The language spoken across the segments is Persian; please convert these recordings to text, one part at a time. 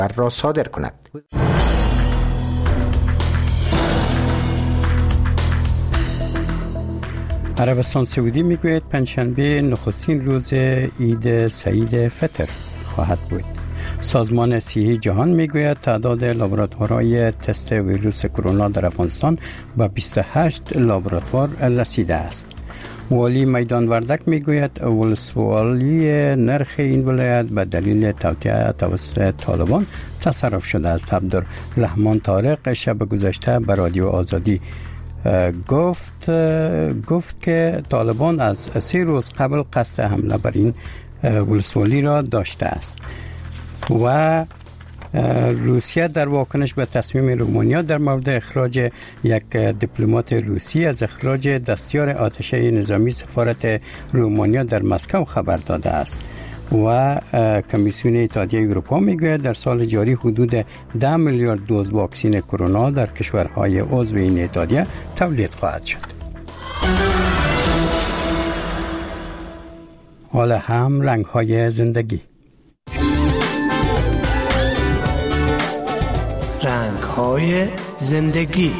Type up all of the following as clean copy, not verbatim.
را صادر کند. عربستان سعودی میگوید پنجشنبه نخستین روز عید سعید فطر خواهد بود. سازمان صحی جهان میگوید تعداد لابراتوارهای تست ویروس کرونا در افغانستان به 28 لابراتوار رسیده است. والی میدان وردک میگوید ولسوالی نرخ این ولایت به دلیل توطئه توسط طالبان تصرف شده است. عبدالرحمن طارق شب گذشته به رادیو آزادی گفت که طالبان از 3 روز قبل قصد حمله بر این ولسوالی را داشته است. و روسیه در واکنش به تصمیم رومانیا در مورد اخراج یک دیپلمات روسی از اخراج دستیار آتشه نظامی سفارت رومانیا در مسکو خبر داده است. و کمیسیون اتحادیه اروپا میگوید در سال جاری حدود 10 میلیارد دوز واکسن کرونا در کشورهای عضو این اتحادیه تولید خواهد شد. حالا هم رنگ‌های زندگی. رنگ‌های زندگی.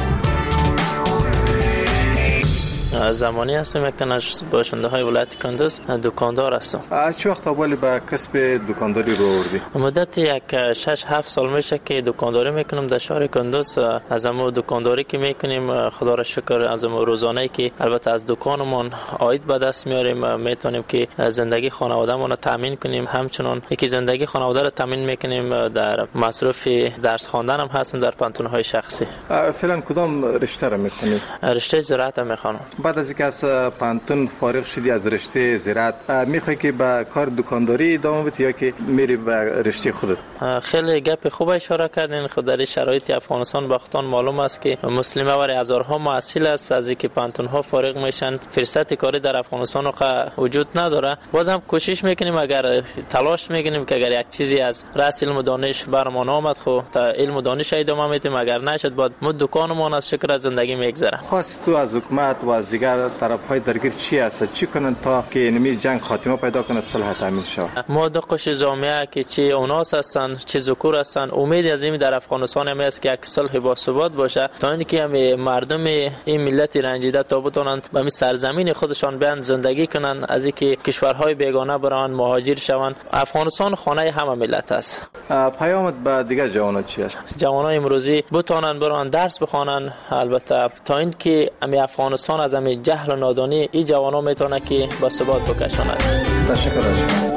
زمانی هستم، یک تن از باشنده های ولایت کندوز دکاندار هستم. از چه وقت اولی به کسب دکانداری رو آوردی؟ مدت یک 6-7 سال میشه که دکانداری میکنم در شهر کندوز. از همون دکانداری که میکنیم خدا را شکر از همون روزانه‌ای که البته از دکانمون عاید به دست میاریم میتونیم که زندگی خانواده‌مون رو تامین کنیم. همچنان یکی زندگی خانواده رو تامین میکنیم. در مصرف درس خواندن هم هستم در پانتون‌های شخصی. فعلا کدام رشته رو میخونی؟ رشته زراعت میخونم. بعد از اینکه از پانتون فارغ شدی از رشته زراعت میخوای که به کار دکانداری ادامه بدی یا که میری به رشته خودت؟ خیلی گپ خوب اشاره کردین. خود در شرایط افغانستان باختان معلوم است که مسلمه ور هزارها محصل است از اینکه پانتون ها فارغ میشن، فرصت کاری در افغانستان وجود نداره. بازم کوشش میکنیم، اگر تلاش میکنیم که اگر یک چیزی از راس علم و دانش برمان آمد خو تا علم و دانش ادامه میدیم، اگر نشد بعد ما دکانمون از شکر از زندگی میگذره. خواست تو از حکومت و از دیگر طرف‌های درگیر چی است؟ چی کنن تا که نمی جنگ خاتمه پیدا کنه، صلح تامین شود؟ ما دو قش جامعه که چه اوناس هستن چه ذکور هستن، امید از این در افغانستان هم است که یک صلح با ثبات باشه تا اینکه هم مردم این ملت رنجیده تا بتونن به این سرزمین خودشان بیان زندگی کنن، از اینکه کشورهای بیگانه بران مهاجر شوند. افغانستان خانه همه ملت است. پیامت به دیگر جوانان چی است؟ جوانای امروزی بتونن بران درس بخونن، البته تا اینکه هم افغانستان از هم جهل و نادانی این جوانا میتونه که با ثبات بکشاند. تشکر.